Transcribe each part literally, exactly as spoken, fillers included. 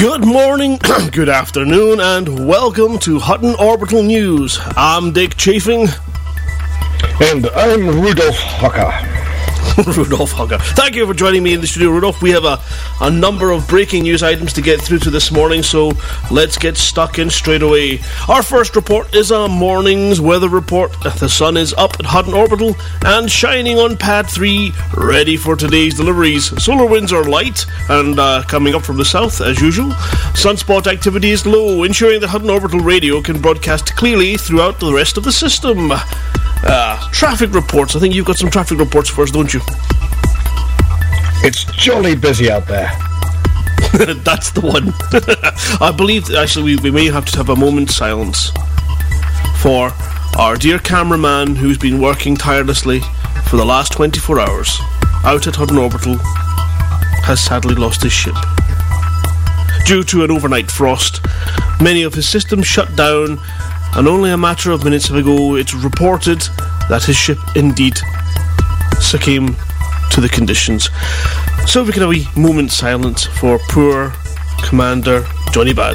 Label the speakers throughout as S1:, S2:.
S1: Good morning, good afternoon, and welcome to Hutton Orbital News. I'm Dick Chafing.
S2: And I'm Rudolph Hocker.
S1: Rudolph Hocker. Thank you for joining me in the studio, Rudolph. We have a, a number of breaking news items to get through to this morning, so let's get stuck in straight away. Our first report is a morning's weather report. The sun is up at Hutton Orbital and shining on pad three, ready for today's deliveries. Solar winds are light and uh, coming up from the south, as usual. Sunspot activity is low, ensuring that Hutton Orbital Radio can broadcast clearly throughout the rest of the system. Uh, traffic reports. I think you've got some traffic reports for us, don't you?
S2: It's jolly busy out there.
S1: That's the one. I believe, actually, we, we may have to have a moment's silence for our dear cameraman who's been working tirelessly for the last twenty-four hours out at Hutton Orbital has sadly lost his ship. Due to an overnight frost, many of his systems shut down, and only a matter of minutes ago it was reported that his ship indeed succumbed to the conditions. So we can have a wee moment's silence for poor Commander Johnny Bad.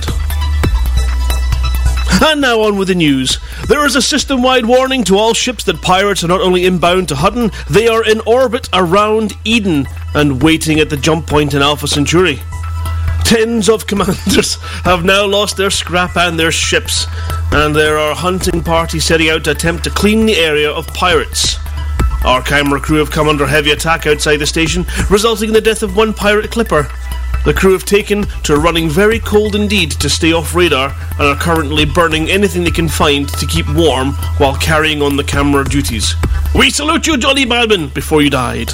S1: And now on with the news. There is a system-wide warning to all ships that pirates are not only inbound to Hutton, they are in orbit around Eden and waiting at the jump point in Alpha Centauri. Tens of commanders have now lost their scrap and their ships, and there are hunting parties setting out to attempt to clean the area of pirates. Our camera crew have come under heavy attack outside the station, resulting in the death of one pirate clipper. The crew have taken to running very cold indeed to stay off radar and are currently burning anything they can find to keep warm while carrying on the camera duties. We salute you, Johnny Badman, before you died.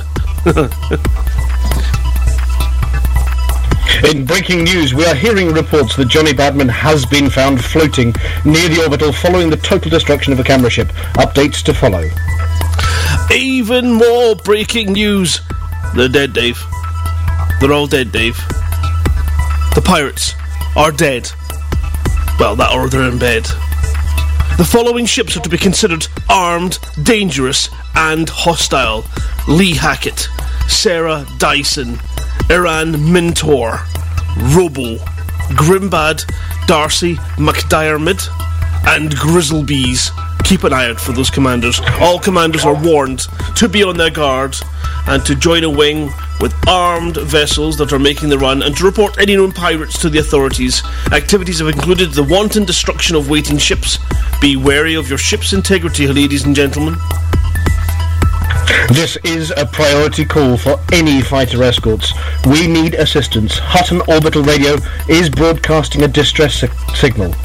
S2: In breaking news, we are hearing reports that Johnny Badman has been found floating near the orbital following the total destruction of a camera ship. Updates to follow.
S1: Even more breaking news. They're dead, Dave. They're all dead, Dave. The pirates are dead. Well, that or they're in bed. The following ships are to be considered armed, dangerous, and hostile. Lee Hackett, Sarah Dyson, Iran Mentor, Robo, Grimbad, Darcy McDiarmid, and Grizzlebees. Keep an eye out for those commanders. All commanders are warned to be on their guard and to join a wing with armed vessels that are making the run and to report any known pirates to the authorities. Activities have included the wanton destruction of waiting ships. Be wary of your ship's integrity, ladies and gentlemen.
S2: This is a priority call for any fighter escorts. We need assistance. Hutton Orbital Radio is broadcasting a distress si- signal.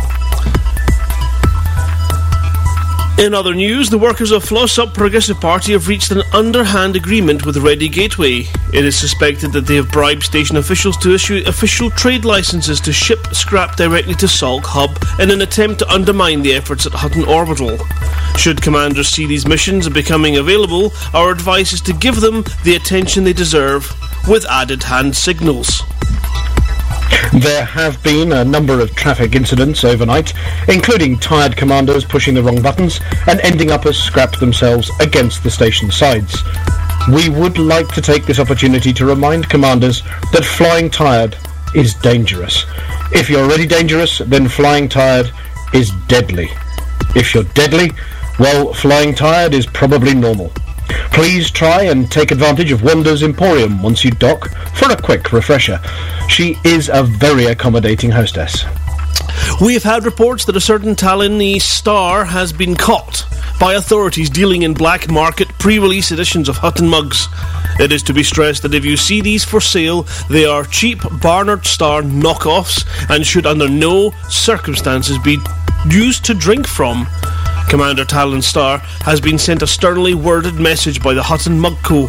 S1: In other news, the workers of Flossop Progressive Party have reached an underhand agreement with Ready Gateway. It is suspected that they have bribed station officials to issue official trade licenses to ship scrap directly to Salk Hub in an attempt to undermine the efforts at Hutton Orbital. Should commanders see these missions becoming available, our advice is to give them the attention they deserve with added hand signals.
S2: There have been a number of traffic incidents overnight, including tired commanders pushing the wrong buttons and ending up as scrap themselves against the station sides. We would like to take this opportunity to remind commanders that flying tired is dangerous. If you're already dangerous, then flying tired is deadly. If you're deadly, well, flying tired is probably normal. Please try and take advantage of Wanda's Emporium once you dock for a quick refresher. She is a very accommodating hostess.
S1: We have had reports that a certain Talini star has been caught by authorities dealing in black market pre-release editions of Hutton mugs. It is to be stressed that if you see these for sale, they are cheap Barnard Star knockoffs and should under no circumstances be used to drink from. Commander Talon Star has been sent a sternly worded message by the Hutton Mug Co.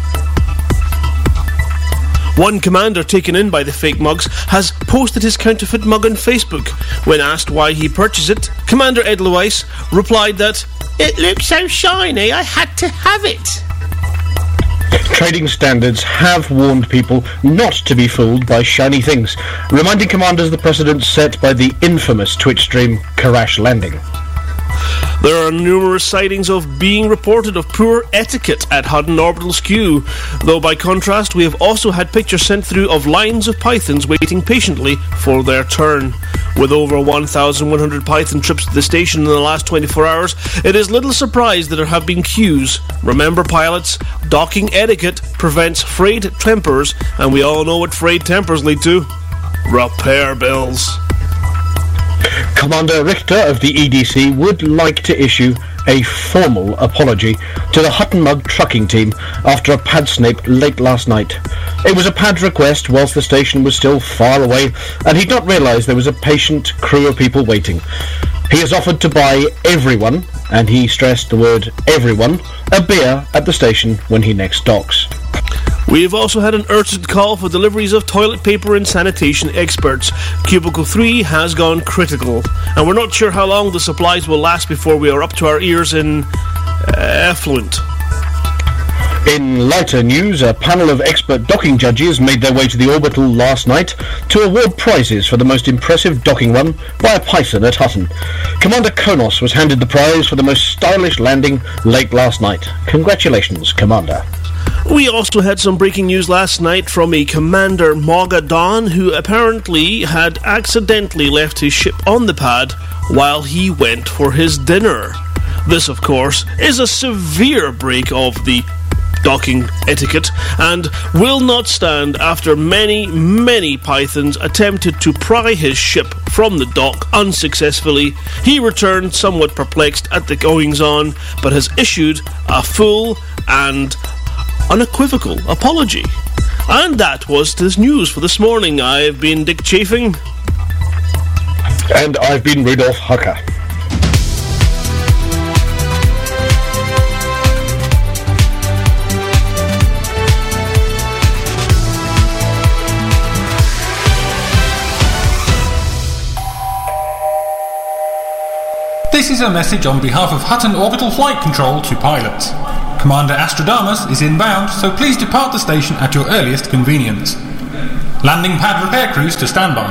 S1: One commander taken in by the fake mugs has posted his counterfeit mug on Facebook. When asked why he purchased it, Commander Edelweiss replied that, "It looks so shiny, I had to have it."
S2: Trading standards have warned people not to be fooled by shiny things, reminding commanders the precedent set by the infamous Twitch stream Crash Landing.
S1: There are numerous sightings of being reported of poor etiquette at Hutton Orbital's queue, though by contrast we have also had pictures sent through of lines of pythons waiting patiently for their turn. With over one thousand one hundred python trips to the station in the last twenty-four hours, it is little surprise that there have been queues. Remember, pilots, docking etiquette prevents frayed tempers, and we all know what frayed tempers lead to. Repair bills.
S2: Commander Richter of the E D C would like to issue a formal apology to the Hutton Mug trucking team after a pad snape late last night. It was a pad request whilst the station was still far away, and he'd not realised there was a patient crew of people waiting. He has offered to buy everyone, and he stressed the word everyone, a beer at the station when he next docks.
S1: We have also had an urgent call for deliveries of toilet paper and sanitation experts. Cubicle three has gone critical, and we're not sure how long the supplies will last before we are up to our ears in uh, effluent.
S2: In lighter news, a panel of expert docking judges made their way to the Orbital last night to award prizes for the most impressive docking run by a Python at Hutton. Commander Konos was handed the prize for the most stylish landing late last night. Congratulations, Commander.
S1: We also had some breaking news last night from a Commander Mogadon who apparently had accidentally left his ship on the pad while he went for his dinner. This, of course, is a severe break of the docking etiquette and will not stand after many, many pythons attempted to pry his ship from the dock unsuccessfully. He returned somewhat perplexed at the goings-on, but has issued a full and unequivocal apology. And that was this news for this morning. I've been Dick Chafing.
S2: And I've been Rudolf Hucker.
S3: This is a message on behalf of Hutton Orbital Flight Control to pilots. Commander Astrodamus is inbound, so please depart the station at your earliest convenience. Landing pad repair crews to standby.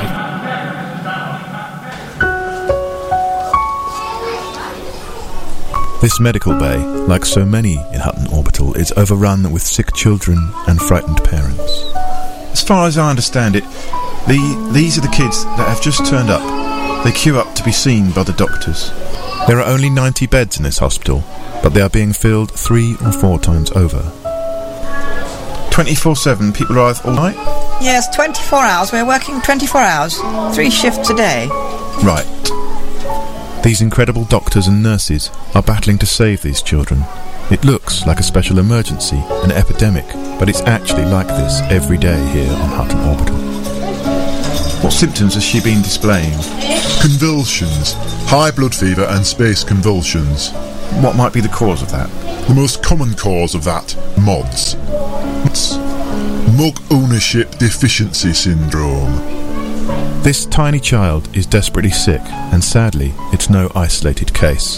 S4: This medical bay, like so many in Hutton Orbital, is overrun with sick children and frightened parents. As far as I understand it, the, these are the kids that have just turned up. They queue up to be seen by the doctors. There are only ninety beds in this hospital, but they are being filled three or four times over. twenty-four seven, people arrive all night?
S5: Yes, twenty-four hours. We're working twenty-four hours. Three shifts a day.
S4: Right. These incredible doctors and nurses are battling to save these children. It looks like a special emergency, an epidemic, but it's actually like this every day here on Hutton Orbital. What symptoms has she been displaying?
S6: Convulsions. High blood fever and space convulsions.
S4: What might be the cause of that?
S6: The most common cause of that, M O D S. It's Mug Ownership Deficiency Syndrome.
S4: This tiny child is desperately sick, and sadly, it's no isolated case.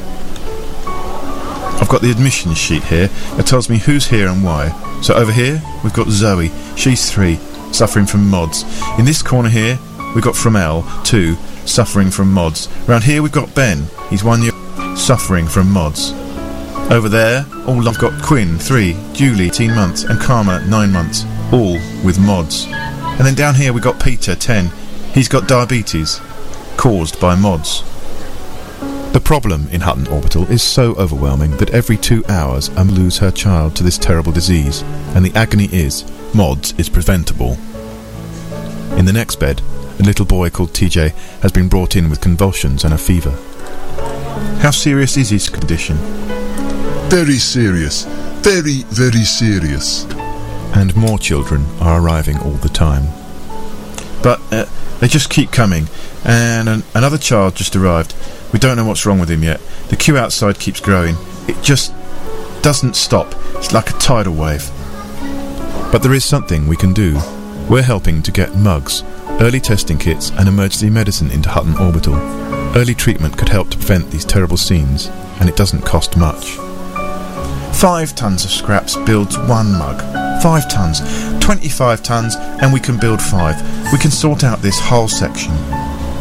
S4: I've got the admission sheet here. It tells me who's here and why. So over here, we've got Zoe. She's three, suffering from M O D S. In this corner here, we've got Fromel, two, suffering from M O D S. Around here, we've got Ben. He's one year suffering from M O D S. Over there, all I've got Quinn, three, Julie, eighteen months, and Karma, nine months, all with M O D S. And then down here we got Peter, ten. He's got diabetes, caused by M O D S. The problem in Hutton Orbital is so overwhelming that every two hours I lose her child to this terrible disease, and the agony is, M O D S is preventable. In the next bed, a little boy called T J has been brought in with convulsions and a fever. How serious is his condition?
S6: Very serious. Very, very serious.
S4: And more children are arriving all the time. But uh, they just keep coming, and an- another child just arrived. We don't know what's wrong with him yet. The queue outside keeps growing. It just doesn't stop. It's like a tidal wave. But there is something we can do. We're helping to get mugs, early testing kits and emergency medicine into Hutton Orbital. Early treatment could help to prevent these terrible scenes, and it doesn't cost much. Five tons of scraps builds one mug. Five tons. Twenty-five tons, and we can build five. We can sort out this whole section.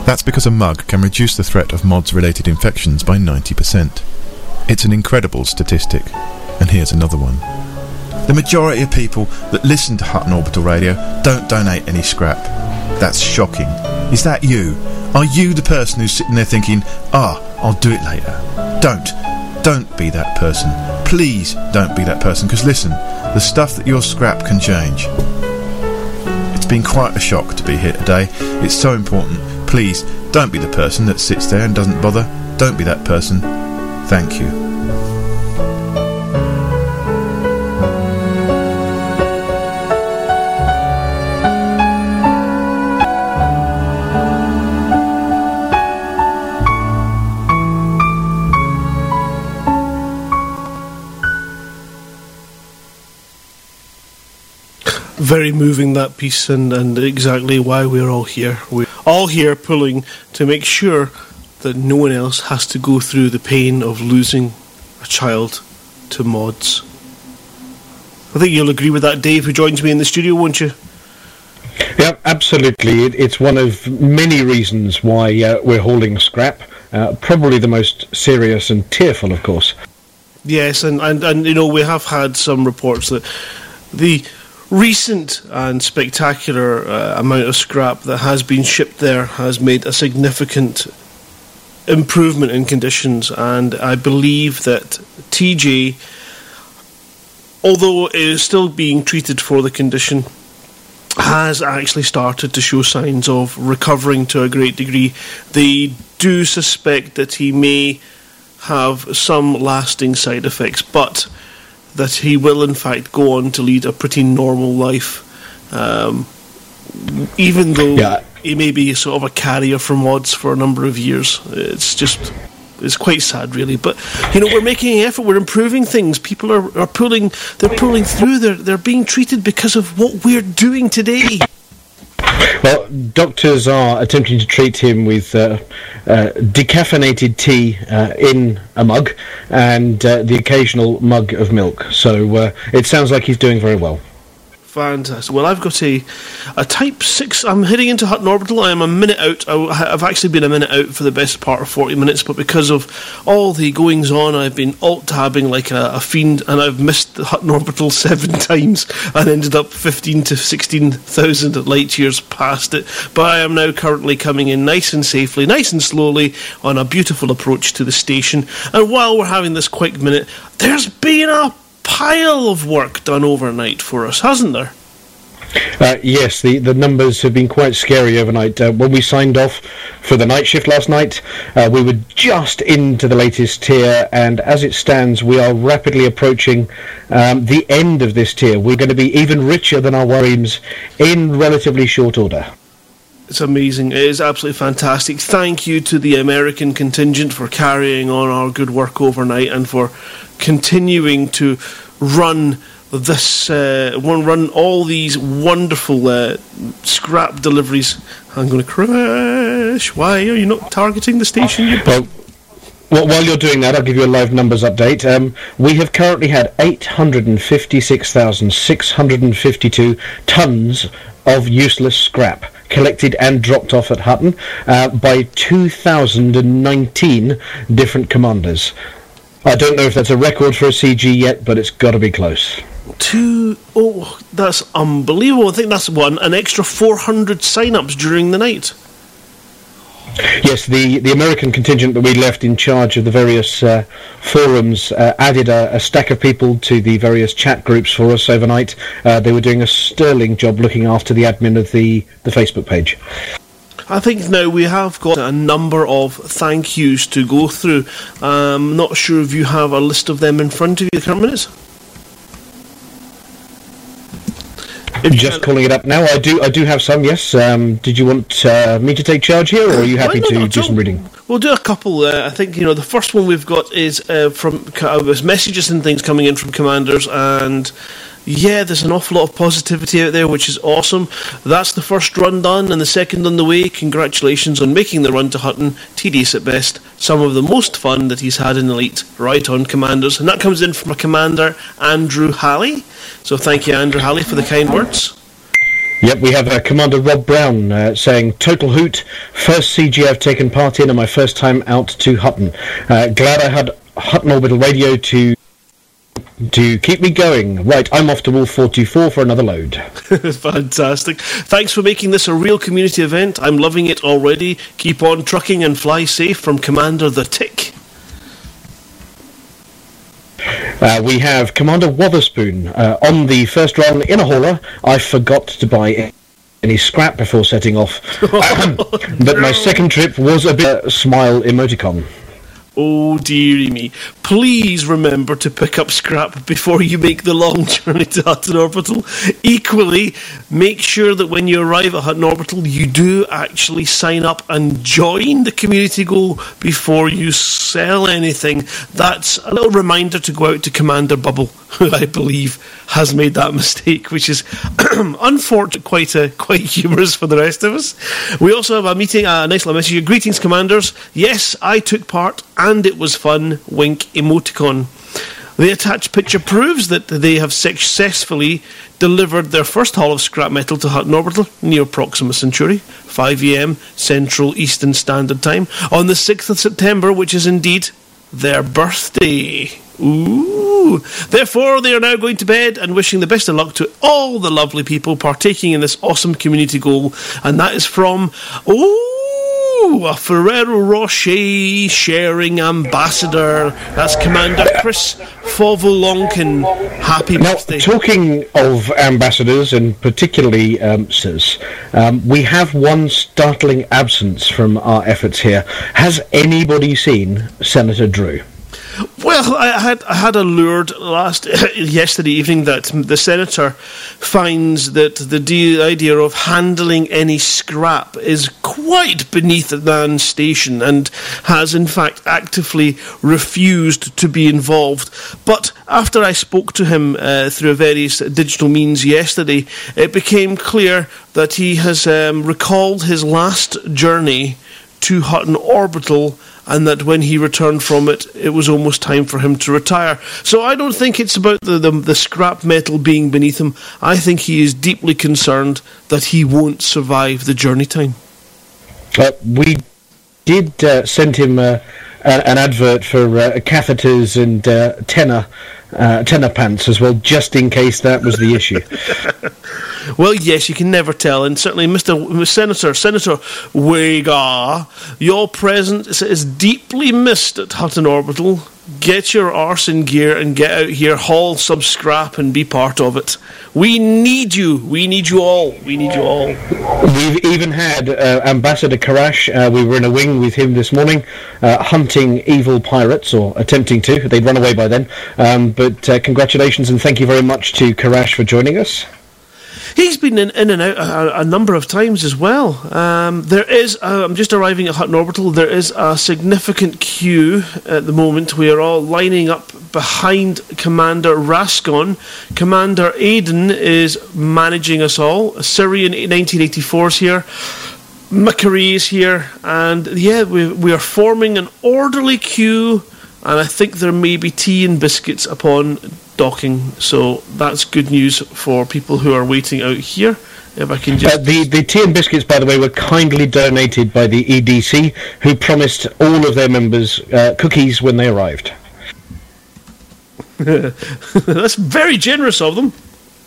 S4: That's because a mug can reduce the threat of mods-related infections by ninety percent. It's an incredible statistic. And here's another one. The majority of people that listen to Hutton Orbital Radio don't donate any scrap. That's shocking. Is that you? Are you the person who's sitting there thinking, ah, I'll do it later? Don't. Don't be that person. Please don't be that person, because listen, the stuff that your scrap can change. It's been quite a shock to be here today. It's so important. Please, don't be the person that sits there and doesn't bother. Don't be that person. Thank you.
S1: Very moving, that piece, and, and exactly why we're all here. We're all here pulling to make sure that no one else has to go through the pain of losing a child to mods. I think you'll agree with that, Dave, who joins me in the studio, won't you?
S2: Yeah, absolutely. It, it's one of many reasons why uh, we're hauling scrap. Uh, probably the most serious and tearful, of course.
S1: Yes, and, and, and you know, we have had some reports that the recent and spectacular uh, amount of scrap that has been shipped there has made a significant improvement in conditions, and I believe that T J, although it is still being treated for the condition, has actually started to show signs of recovering to a great degree. They do suspect that he may have some lasting side effects, but that he will in fact go on to lead a pretty normal life, um, even though yeah. he may be sort of a carrier for mods for a number of years. It's just, it's quite sad, really. But you know, we're making an effort, we're improving things. People are, are pulling, they're pulling through. They're they're being treated because of what we're doing today.
S2: Well, doctors are attempting to treat him with uh, uh, decaffeinated tea uh, in a mug and uh, the occasional mug of milk. So uh, it sounds like he's doing very well.
S1: Fantastic. Well, I've got a, a Type six. I'm heading into Hutton Orbital. I am a minute out. I, I've actually been a minute out for the best part of forty minutes, but because of all the goings-on, I've been alt-tabbing like a, a fiend, and I've missed the Hutton Orbital seven times and ended up fifteen to sixteen thousand light years past it. But I am now currently coming in nice and safely, nice and slowly, on a beautiful approach to the station. And while we're having this quick minute, there's been a pile of work done overnight for us, hasn't there?
S2: Uh, yes, the, the numbers have been quite scary overnight. Uh, when we signed off for the night shift last night, uh, we were just into the latest tier, and as it stands, we are rapidly approaching um, the end of this tier. We're going to be even richer than our Warreens in relatively short order.
S1: It's amazing. It is absolutely fantastic. Thank you to the American contingent for carrying on our good work overnight and for continuing to run this, uh, run all these wonderful uh, scrap deliveries. I'm going to crash. Why are you not targeting the station? You
S2: well, well, while you're doing that, I'll give you a live numbers update. Um, we have currently had eight hundred fifty-six thousand six hundred fifty-two tonnes of useless scrap collected and dropped off at Hutton uh, by two thousand nineteen different commanders. I don't know if that's a record for a C G yet, but it's got to be close.
S1: Two, oh, that's unbelievable. I think that's one, an extra four hundred sign-ups during the night.
S2: Yes, the, the American contingent that we left in charge of the various uh, forums uh, added a, a stack of people to the various chat groups for us overnight. Uh, they were doing a sterling job looking after the admin of the, the Facebook page.
S1: I think now we have got a number of thank yous to go through. I'm not sure if you have a list of them in front of you at the current minutes.
S2: If just calling it up now. I do I do have some, yes. Um, did you want uh, me to take charge here, or are you happy to do some reading?
S1: We'll do a couple. Uh, I think, you know, the first one we've got is uh, from uh, messages and things coming in from commanders, and yeah, there's an awful lot of positivity out there, which is awesome. That's the first run done, and the second on the way. Congratulations on making the run to Hutton. Tedious at best. Some of the most fun that he's had in Elite. Right on, commanders. And that comes in from a commander, Andrew Halley. So thank you, Andrew Halley, for the kind words.
S2: Yep, we have uh, Commander Rob Brown uh, saying, total hoot, first C G I've taken part in and my first time out to Hutton. Uh, glad I had Hutton Orbital Radio to to keep me going. Right, I'm off to Wolf four two four for another load.
S1: Fantastic. Thanks for making this a real community event. I'm loving it already. Keep on trucking and fly safe from Commander the Tick.
S2: Uh, we have Commander Wotherspoon. Uh, on the first run in a hauler, I forgot to buy any scrap before setting off.
S1: Oh,
S2: but my second trip was a bit uh, smile emoticon.
S1: Oh dearie me. Please remember to pick up scrap before you make the long journey to Hutton Orbital. Equally, make sure that when you arrive at Hutton Orbital, you do actually sign up and join the community goal before you sell anything. That's a little reminder to go out to Commander Bubble, who I believe has made that mistake, which is unfortunate, quite uh, quite humorous for the rest of us. We also have a meeting, a nice little message. Greetings, Commanders. Yes, I took part, and it was fun. Wink emoticon. The attached picture proves that they have successfully delivered their first haul of scrap metal to Hutton Orbital near Proxima Centauri, five a m Central Eastern Standard Time, on the sixth of September, which is indeed their birthday. Ooh. Therefore, they are now going to bed and wishing the best of luck to all the lovely people partaking in this awesome community goal. And that is from, ooh, a Ferrero Rocher sharing ambassador. That's Commander Chris Fovolonkin. Happy
S2: now,
S1: birthday.
S2: Talking of ambassadors, and particularly um, S I S, um, we have one startling absence from our efforts here. Has anybody seen Senator Drew?
S1: Well, I had I had allured last yesterday evening that the senator finds that the de- idea of handling any scrap is quite beneath the man's station and has in fact actively refused to be involved. But after I spoke to him uh, through various digital means yesterday, it became clear that he has um, recalled his last journey to Hutton Orbital, and that when he returned from it, it was almost time for him to retire. So I don't think it's about the, the, the scrap metal being beneath him. I think he is deeply concerned that he won't survive the journey time.
S2: Uh, we did uh, send him uh, a, an advert for uh, catheters and uh, tenor, uh, tenor pants as well, just in case that was the issue.
S1: Well, yes, you can never tell, and certainly, Mister Senator, Senator Wega, your presence is deeply missed at Hutton Orbital. Get your arse in gear and get out here, haul some scrap and be part of it. We need you. We need you all. We need you all.
S2: We've even had uh, Ambassador Karash. Uh, we were in a wing with him this morning, uh, hunting evil pirates, or attempting to. They'd run away by then. Um, but uh, congratulations and thank you very much to Karash for joining us.
S1: He's been in, in and out a, a number of times as well. Um, there is, uh, I'm just arriving at Hutton Orbital, there is a significant queue at the moment. We are all lining up behind Commander Rascon. Commander Aiden is managing us all. Syrian nineteen eighty-four is here. Macquarie is here. And yeah, we, we are forming an orderly queue, and I think there may be tea and biscuits upon docking, so that's good news for people who are waiting out here. If I can just...
S2: Uh, the, the tea and biscuits, by the way, were kindly donated by the E D C, who promised all of their members uh, cookies when they arrived.
S1: That's very generous of them.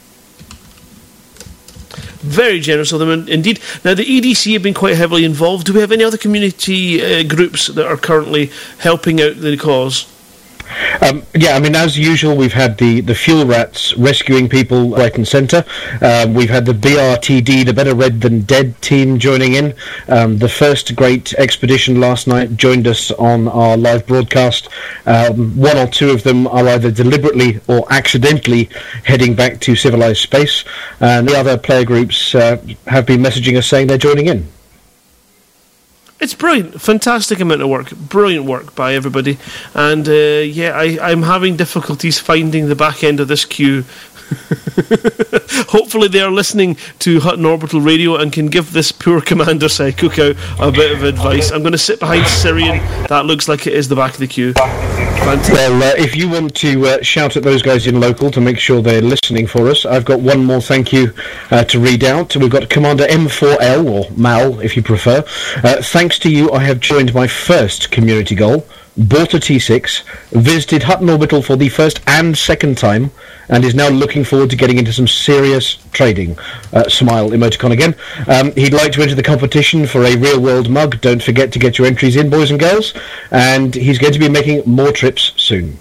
S1: Very generous of them indeed. Now, the E D C have been quite heavily involved. Do we have any other community uh, groups that are currently helping out the cause?
S2: Um, yeah, I mean, as usual, we've had the, the Fuel Rats rescuing people right and centre. Um, we've had the B R T D, the Better Red Than Dead team, joining in. Um, the first great expedition last night joined us on our live broadcast. Um, one or two of them are either deliberately or accidentally heading back to civilized space. And the other player groups uh, have been messaging us saying they're joining in.
S1: It's brilliant, fantastic amount of work, brilliant work by everybody, and uh, yeah, I, I'm having difficulties finding the back end of this queue. Hopefully they are listening to Hutton Orbital Radio and can give this poor Commander Side Cookout a bit of advice. I'm going to sit behind Syrian. That looks like it is the back of the queue.
S2: Well, uh, if you want to uh, shout at those guys in local to make sure they're listening for us, I've got one more thank you uh, to read out. We've got Commander M four L, or Mal if you prefer. Uh, thanks to you, I have joined my first community goal, bought a T six, visited Hutton Orbital for the first and second time, and is now looking forward to getting into some serious trading. Uh, smile emoticon again. Um, he'd like to enter the competition for a real-world mug. Don't forget to get your entries in, boys and girls. And he's going to be making more trips soon.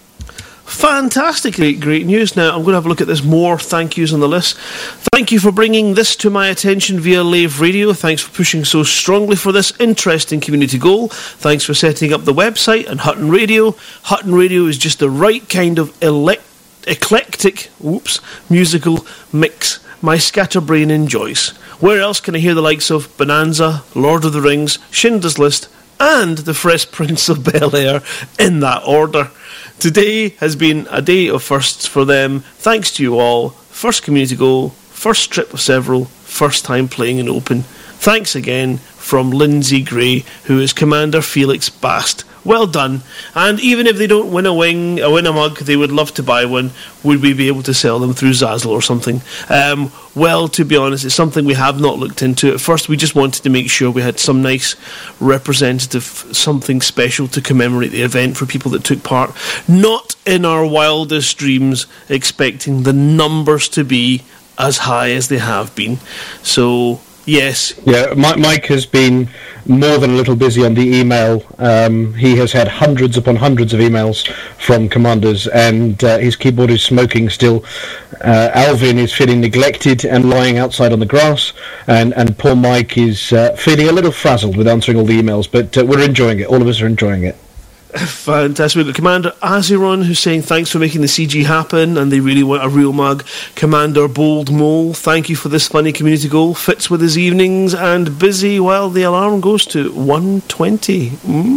S1: Fantastic, great, great news. Now, I'm going to have a look at this more thank yous on the list. Thank you for bringing this to my attention via Lave Radio. Thanks for pushing so strongly for this interesting community goal. Thanks for setting up the website and Hutton Radio. Hutton Radio is just the right kind of elect- eclectic whoops, musical mix my scatterbrain enjoys. Where else can I hear the likes of Bonanza, Lord of the Rings, Schindler's List, and The Fresh Prince of Bel-Air in that order? Today has been a day of firsts for them. Thanks to you all. First community goal, first trip of several, first time playing in open. Thanks again from Lindsay Gray, who is Commander Felix Bast. Well done. And even if they don't win a wing, a win a mug, they would love to buy one. Would we be able to sell them through Zazzle or something? Um, well, to be honest, it's something we have not looked into. At first, we just wanted to make sure we had some nice representative, something special to commemorate the event for people that took part. Not in our wildest dreams expecting the numbers to be as high as they have been. So, yes.
S2: Yeah, Mike has been more than a little busy on the email. Um, he has had hundreds upon hundreds of emails from commanders, and uh, his keyboard is smoking still. Uh, Alvin is feeling neglected and lying outside on the grass, and, and poor Mike is uh, feeling a little frazzled with answering all the emails, but uh, we're enjoying it. All of us are enjoying it.
S1: Fantastic. We've got Commander Aziron, who's saying thanks for making the C G happen and they really want a real mug. Commander Bold Mole, thank you for this funny community goal. Fits with his evenings and busy while the alarm goes to one twenty.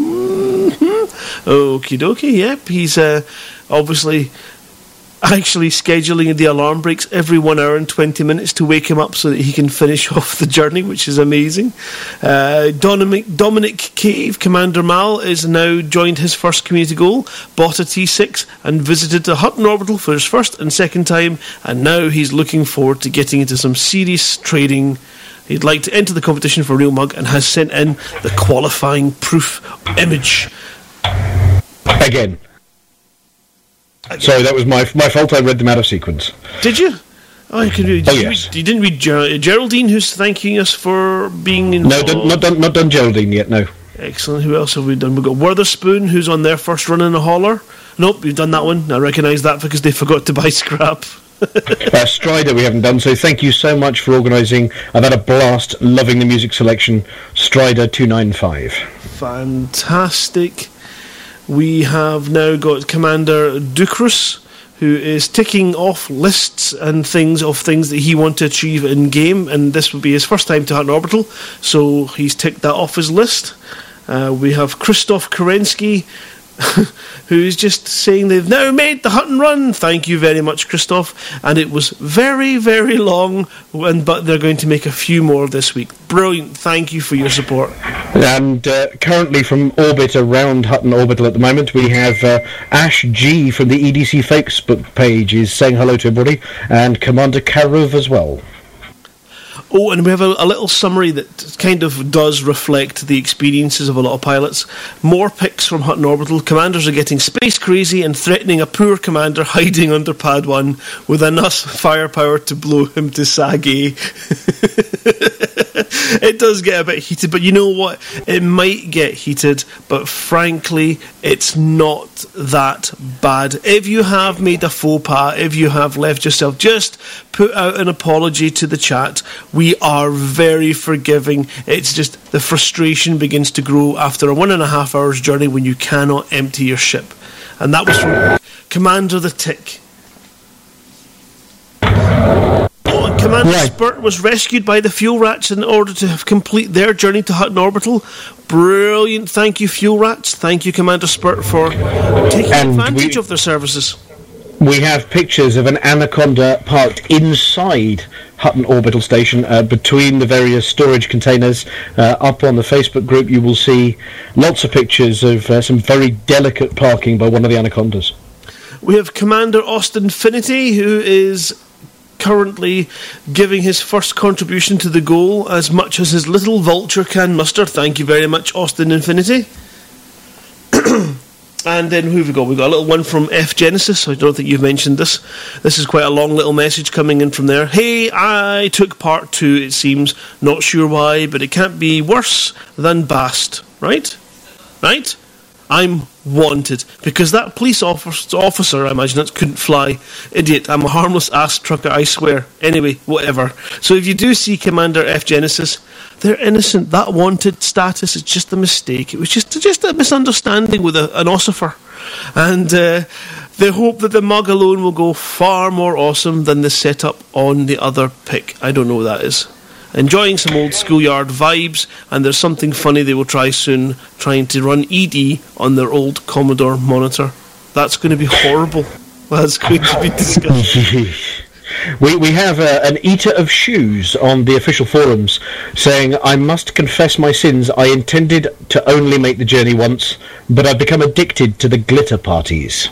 S1: Mm-hmm. Okie dokie, yep. He's uh, obviously actually scheduling the alarm breaks every one hour and twenty minutes to wake him up so that he can finish off the journey, which is amazing. Uh, Dominic, Dominic Cave, Commander Mal, is now joined his first community goal, bought a T six and visited the Hutton Orbital for his first and second time, and now he's looking forward to getting into some serious trading. He'd like to enter the competition for a real mug and has sent in the qualifying proof image.
S2: Again. Again. Sorry, that was my my fault. I read them out of sequence.
S1: Did you? Oh, you, could read, did
S2: oh
S1: you,
S2: yes.
S1: read, you didn't read Ger- Geraldine, who's thanking us for being involved.
S2: No, done, not done. Not done Geraldine yet. No.
S1: Excellent. Who else have we done? We've got Witherspoon, who's on their first run in a hauler. Nope, we've done that one. I recognise that because they forgot to buy scrap.
S2: uh, Strider we haven't done, so thank you so much for organising. I've had a blast, loving the music selection. Strider two nine five.
S1: Fantastic. We have now got Commander Ducrus, who is ticking off lists and things of things that he wants to achieve in game, and this will be his first time to Hutton Orbital, so he's ticked that off his list. Uh, we have Christoph Kerensky, who's just saying they've now made the Hutton Run. Thank you very much, Christoph. And it was very, very long, and but they're going to make a few more this week. Brilliant. Thank you for your support.
S2: And uh, currently from orbit around Hutton Orbital at the moment, we have uh, Ash G from the E D C Facebook page is saying hello to everybody, and Commander Karuv as well.
S1: Oh, and we have a, a little summary that kind of does reflect the experiences of a lot of pilots. More pics from Hutton Orbital. Commanders are getting space crazy and threatening a poor commander hiding under Pad one with enough firepower to blow him to Sagi. It does get a bit heated, but you know what? It might get heated, but frankly, it's not that bad. If you have made a faux pas, if you have left yourself, just put out an apology to the chat. We are very forgiving. It's just the frustration begins to grow after a one and a half hours journey when you cannot empty your ship. And that was from Commander the Tick. Commander
S2: right.
S1: Spurt was rescued by the Fuel Rats in order to have complete their journey to Hutton Orbital. Brilliant. Thank you, Fuel Rats. Thank you, Commander Spurt, for taking and advantage
S2: we,
S1: of their services.
S2: We have pictures of an Anaconda parked inside Hutton Orbital Station. Uh, between the various storage containers, uh, up on the Facebook group, you will see lots of pictures of uh, some very delicate parking by one of the Anacondas.
S1: We have Commander Austin Finity, who is currently giving his first contribution to the goal as much as his little vulture can muster. Thank you very much, Austin Infinity. And then who have we got? We've got a little one from F Genesis. I don't think you've mentioned this. This is quite a long little message coming in from there. Hey, I took part two, it seems. Not sure why, but it can't be worse than Bast. Right? Right? I'm wanted. Because that police officer, officer I imagine it, couldn't fly. Idiot. I'm a harmless ass trucker, I swear. Anyway, whatever. So if you do see Commander F Genesis, they're innocent. That wanted status is just a mistake. It was just just a misunderstanding with a, an ossifer. And uh, they hope that the mug alone will go far more awesome than the setup on the other pick. I don't know what that is. Enjoying some old schoolyard vibes, and there's something funny they will try soon, trying to run E D on their old Commodore monitor. That's going to be horrible. That's going to be disgusting.
S2: We we have uh, an eater of shoes on the official forums saying, I must confess my sins. I intended to only make the journey once, but I've become addicted to the glitter parties.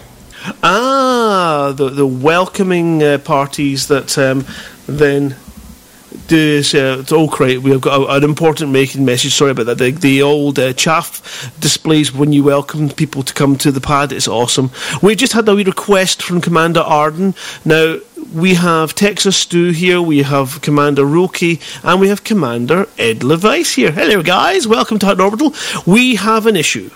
S1: Ah, the the welcoming uh, parties that um, then do. Uh, it's all great. We've got a, an important making message. Sorry about that. The, the old uh, chaff displays when you welcome people to come to the pad. It's awesome. We just had a wee request from Commander Arden. Now, we have Texas Stu here, we have Commander Roki, and we have Commander Ed Levice here. Hello guys, welcome to Hutton Orbital. We have an issue.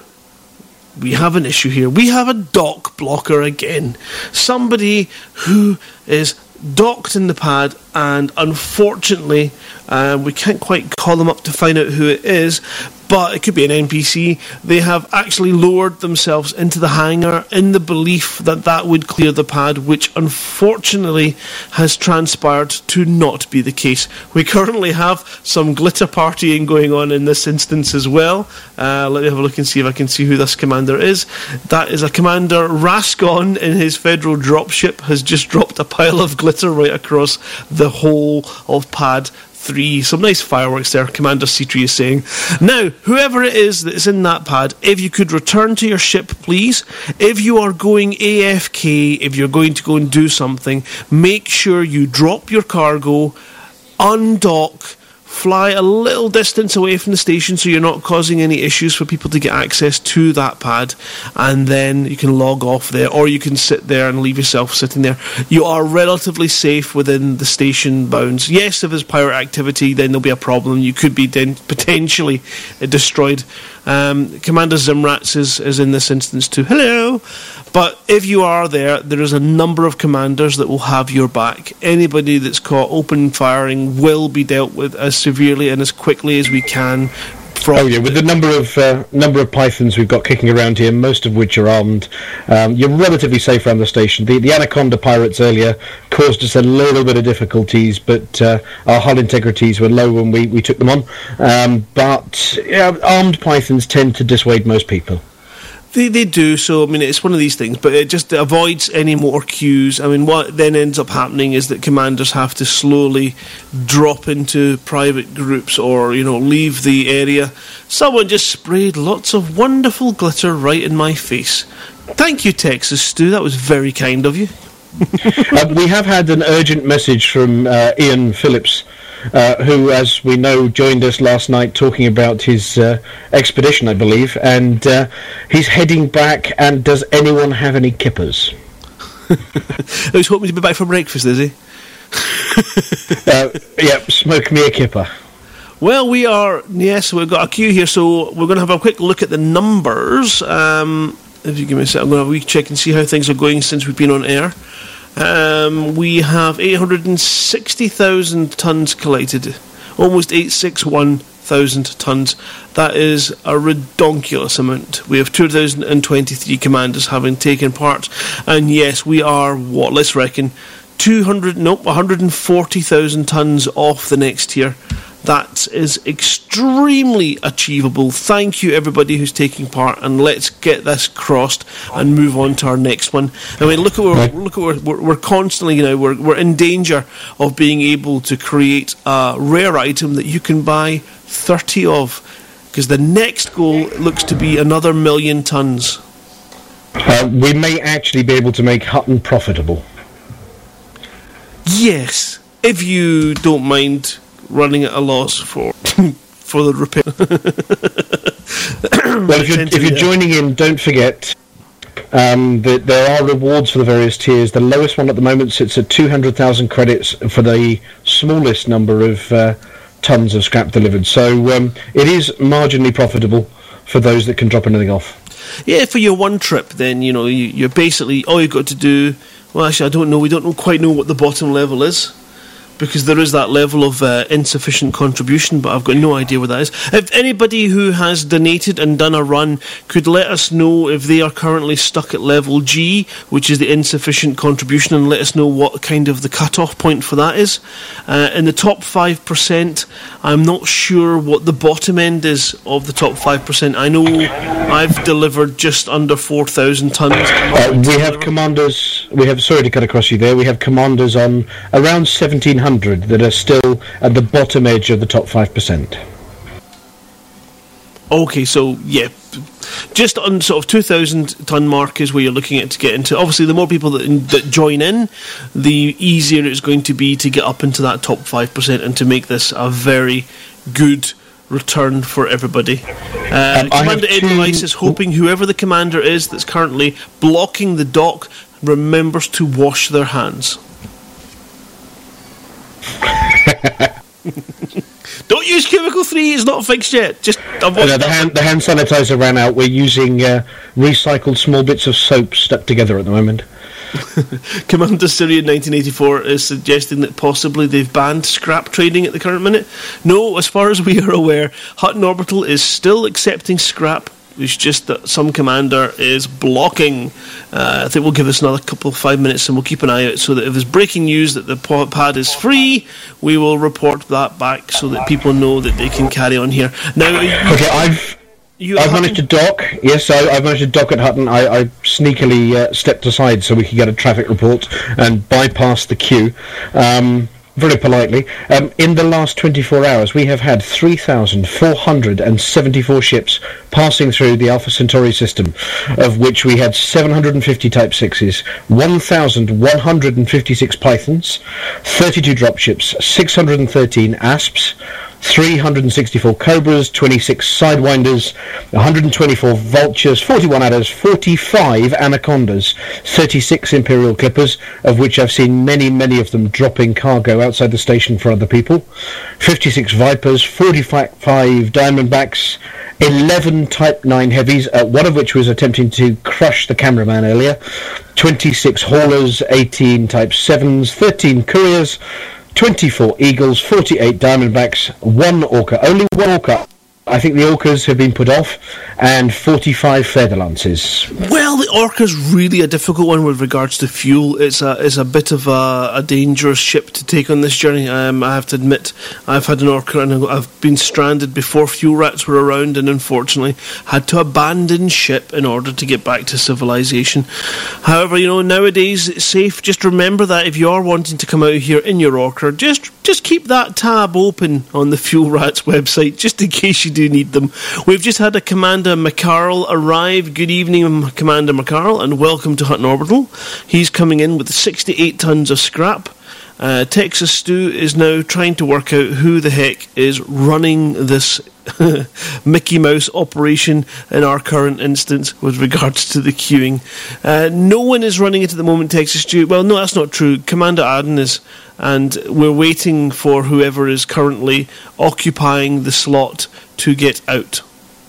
S1: We have an issue here. We have a dock blocker again. Somebody who is docked in the pad, and unfortunately uh, we can't quite call them up to find out who it is, but it could be an N P C. They have actually lowered themselves into the hangar in the belief that that would clear the pad, which unfortunately has transpired to not be the case. We currently have some glitter partying going on in this instance as well. Uh, let me have a look and see if I can see who this commander is. That is a Commander Rascon in his Federal dropship, has just dropped a pile of glitter right across the whole of pad three. Some nice fireworks there, Commander Citri is saying. Now, whoever it is that is in that pad, if you could return to your ship, please. If you are going A F K, if you're going to go and do something, make sure you drop your cargo, undock, fly a little distance away from the station so you're not causing any issues for people to get access to that pad, and then you can log off there, or you can sit there and leave yourself sitting there. You are relatively safe within the station bounds. Yes, if there's pirate activity, then there'll be a problem. You could be then potentially uh, destroyed. Um, Commander Zimrats is, is in this instance too. Hello! But if you are there, there is a number of commanders that will have your back. Anybody that's caught open firing will be dealt with as severely and as quickly as we can.
S2: Oh yeah, with the number of uh, number of pythons we've got kicking around here, most of which are armed, um, you're relatively safe around the station. The, the Anaconda pirates earlier caused us a little bit of difficulties, but uh, our hull integrities were low when we, we took them on. Um, but yeah, armed pythons tend to dissuade most people.
S1: They they do, so I mean it's one of these things, but it just avoids any more queues. I mean what then ends up happening is that commanders have to slowly drop into private groups or, you know, leave the area. Someone just sprayed lots of wonderful glitter right in my face. Thank you, Texas Stu, that was very kind of you.
S2: uh, we have had an urgent message from uh, Ian Phillips, Uh, who, as we know, joined us last night talking about his uh, expedition, I believe, and uh, he's heading back, and does anyone have any kippers?
S1: He's hoping to be back for breakfast, is he?
S2: uh, yeah, smoke me a kipper.
S1: Well, we are, yes, we've got a queue here, so we're going to have a quick look at the numbers. Um, if you give me a sec, I'm going to have a wee check and see how things are going since we've been on air. Um, we have eight hundred sixty thousand tonnes collected, almost eight hundred sixty-one thousand tonnes. That is a redonkulous amount. We have two thousand twenty-three commanders having taken part, and yes, we are, what, let's reckon, two hundred, nope, one hundred forty thousand tonnes off the next tier. That is extremely achievable. Thank you, everybody who's taking part, and let's get this crossed and move on to our next one. I mean, look at where, look at where we're, we're constantly, you know, we're we're in danger of being able to create a rare item that you can buy thirty of, because the next goal looks to be another million tons.
S2: Uh, we may actually be able to make Hutton profitable.
S1: Yes, if you don't mind running at a loss for for the repair.
S2: Well, if you're, if you're joining in, don't forget um, that there are rewards for the various tiers. The lowest one at the moment sits at two hundred thousand credits for the smallest number of uh, tons of scrap delivered. So um, it is marginally profitable for those that can drop anything off.
S1: Yeah, for your one trip, then, you know, you, you're basically, all you've got to do, well, actually, I don't know, we don't know, quite know what the bottom level is, because there is that level of uh, insufficient contribution, but I've got no idea what that is. If anybody who has donated and done a run could let us know if they are currently stuck at level G, which is the insufficient contribution, and let us know what kind of the cut-off point for that is. Uh, in the top five percent, I'm not sure what the bottom end is of the top five percent. I know I've delivered just under four thousand tons.
S2: Uh, we have commanders, we have, sorry to cut across you there, we have commanders on around seventeen hundred that are still at the bottom edge of the top five percent.
S1: Okay, so yeah, just on sort of two thousand ton mark is where you're looking at to get into. Obviously, the more people that, that join in, the easier it's going to be to get up into that top five percent and to make this a very good return for everybody. Uh,
S2: um,
S1: Commander Edelweiss is hoping whoever the commander is that's currently blocking the dock remembers to wash their hands. Don't use cubicle three, it's not fixed yet. Just
S2: uh, no, the hand the hand sanitizer ran out. We're using uh, recycled small bits of soap stuck together at the moment.
S1: Commander Syrian nineteen eighty-four is suggesting that possibly they've banned scrap trading at the current minute. No, as far as we are aware, Hutton Orbital is still accepting scrap. It's just that some commander is blocking. Uh, I think we'll give us another couple of five minutes and we'll keep an eye out so that if there's breaking news that the pad is free, we will report that back so that people know that they can carry on here. Now, you,
S2: okay, I've
S1: you
S2: I've managed to dock. Yes, I, I've managed to dock at Hutton. I, I sneakily uh, stepped aside so we could get a traffic report and bypass the queue. Um, Very politely. Um, in the last twenty-four hours, we have had three thousand four hundred seventy-four ships passing through the Alpha Centauri system, of which we had seven hundred fifty Type sixes, one thousand one hundred fifty-six Pythons, thirty-two dropships, six hundred thirteen Asps, three hundred sixty-four Cobras, twenty-six Sidewinders, one hundred twenty-four Vultures, forty-one Adders, forty-five Anacondas, thirty-six Imperial Clippers, of which I've seen many, many of them dropping cargo outside the station for other people, fifty-six Vipers, forty-five Diamondbacks, eleven Type nine Heavies, uh, one of which was attempting to crush the cameraman earlier, twenty-six Haulers, eighteen Type sevens, thirteen Couriers, twenty-four Eagles, forty-eight Diamondbacks, one Orca, only one Orca. I think the Orcas have been put off, and forty-five Featherlances.
S1: Well, the Orca's really a difficult one with regards to fuel. It's a it's a bit of a, a dangerous ship to take on this journey. Um, I have to admit, I've had an Orca and I've been stranded before fuel rats were around, and unfortunately had to abandon ship in order to get back to civilization. However, you know, nowadays it's safe. Just remember that if you are wanting to come out here in your Orca, just just keep that tab open on the Fuel Rats website, just in case you do need them. We've just had a Commander McCarl arrive. Good evening, Commander McCarl, and welcome to Hutton Orbital. He's coming in with sixty-eight tons of scrap. Uh, Texas Stu is now trying to work out who the heck is running this Mickey Mouse operation in our current instance with regards to the queuing. Uh, no one is running it at the moment, Texas Stu. Well, no, that's not true. Commander Aden is, and we're waiting for whoever is currently occupying the slot to get out.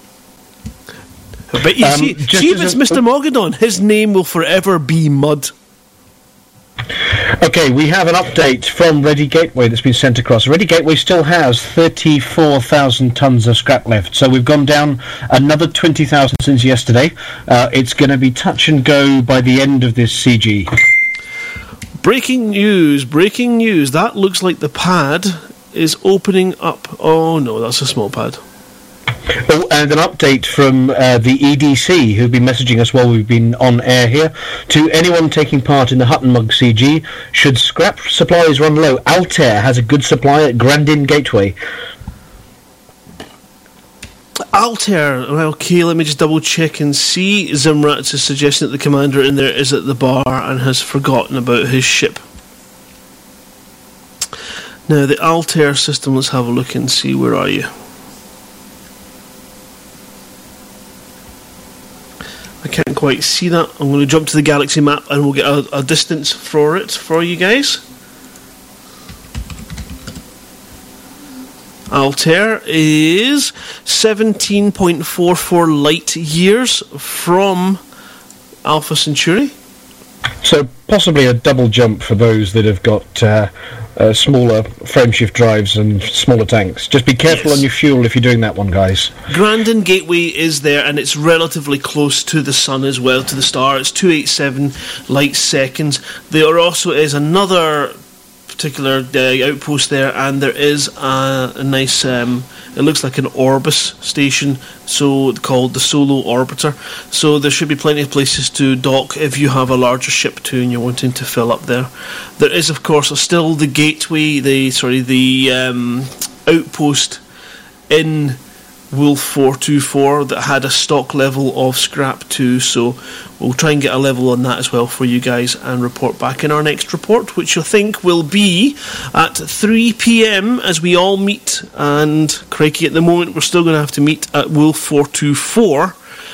S1: But you um, see, see if it's Mister Mogadon, his name will forever be Mud.
S2: Okay, we have an update from Ready Gateway that's been sent across. Ready Gateway still has thirty-four thousand tons of scrap left, so we've gone down another twenty thousand since yesterday. Uh, it's going to be touch and go by the end of this C G.
S1: Breaking news, breaking news. That looks like the pad is opening up. Oh no, that's a small pad.
S2: Oh, and an update from uh, the E D C, who've been messaging us while we've been on air here. To anyone taking part in the Hutton Mug C G, should scrap supplies run low, Altair has a good supply at Grandin Gateway.
S1: Altair, well, okay, let me just double check and see. Zimrats is suggesting that the commander in there is at the bar and has forgotten about his ship. Now, the Altair system, let's have a look and see, where are you? I can't quite see that. I'm going to jump to the galaxy map and we'll get a, a distance for it for you guys. Altair is seventeen point four four light years from Alpha Centauri.
S2: So possibly a double jump for those that have got uh, uh, smaller frameshift drives and smaller tanks. Just be careful
S1: Yes.
S2: on your fuel if you're doing that one, guys.
S1: Grandin Gateway is there, and it's relatively close to the sun as well, to the star. It's two hundred eighty-seven light seconds. There also is another particular uh, outpost there, and there is a, a nice, um, it looks like an Orbis station, so called the Solo Orbiter. So there should be plenty of places to dock if you have a larger ship too and you're wanting to fill up there. There is, of course, still the gateway, the sorry, the um, outpost in Wolf four two four that had a stock level of scrap too, so we'll try and get a level on that as well for you guys and report back in our next report, which I think will be at three p.m. as we all meet. And crikey, at the moment we're still going to have to meet at Wolf four two four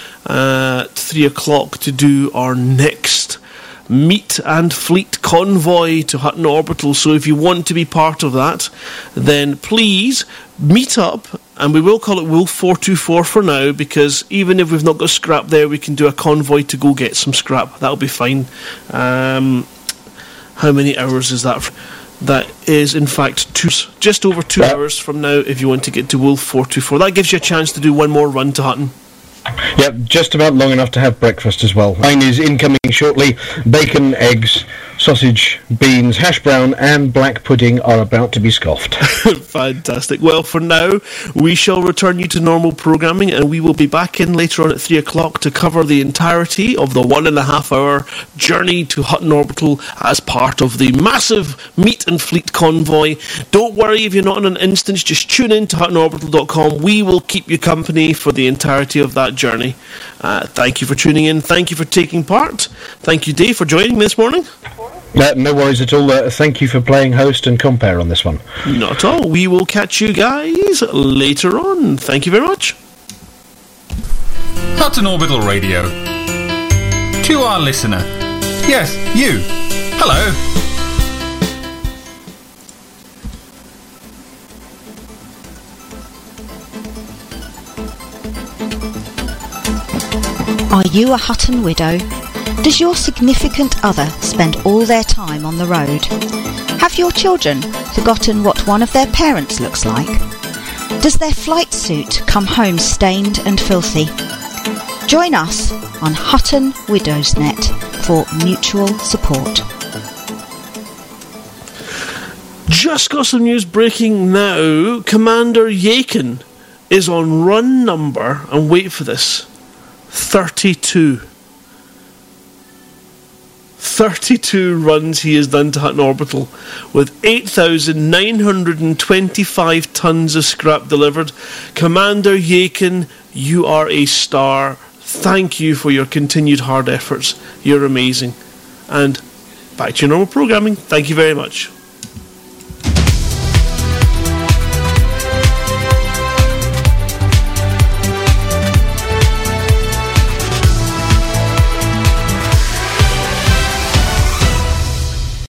S1: at three o'clock to do our next meet and fleet convoy to Hutton Orbital. So if you want to be part of that, then please meet up, and we will call it Wolf four two four for now, because even if we've not got scrap there, we can do a convoy to go get some scrap. That'll be fine. Um, how many hours is that? That is, in fact, two, just over two hours from now if you want to get to Wolf four two four. That gives you a chance to do one more run to Hutton.
S2: Yep, just about long enough to have breakfast as well. Mine is incoming shortly. Bacon, eggs, sausage, beans, hash brown and black pudding are about to be scoffed.
S1: Fantastic. Well, for now, we shall return you to normal programming, and we will be back in later on at three o'clock to cover the entirety of the one and a half hour journey to Hutton Orbital as part of the massive meet and fleet convoy. Don't worry if you're not in an instance, just tune in to hutton orbital dot com. We will keep you company for the entirety of that journey. Uh, thank you for tuning in. Thank you for taking part. Thank you, Dave, for joining me this morning.
S2: Uh, no worries at all. Uh, thank you for playing host and compare on this one.
S1: Not at all. We will catch you guys later on. Thank you very much.
S3: Hutton Orbital Radio. To our listener. Yes, you. Hello.
S7: Are you a Hutton widow? Does your significant other spend all their time on the road? Have your children forgotten what one of their parents looks like? Does their flight suit come home stained and filthy? Join us on Hutton Widows Net for mutual support.
S1: Just got some news breaking now. Commander Yakin is on run number, and wait for this, thirty-two. thirty-two runs he has done to Hutton Orbital with eight thousand nine hundred twenty-five tons of scrap delivered. Commander Yakin, you are a star. Thank you for your continued hard efforts. You're amazing. And back to your normal programming. Thank you very much.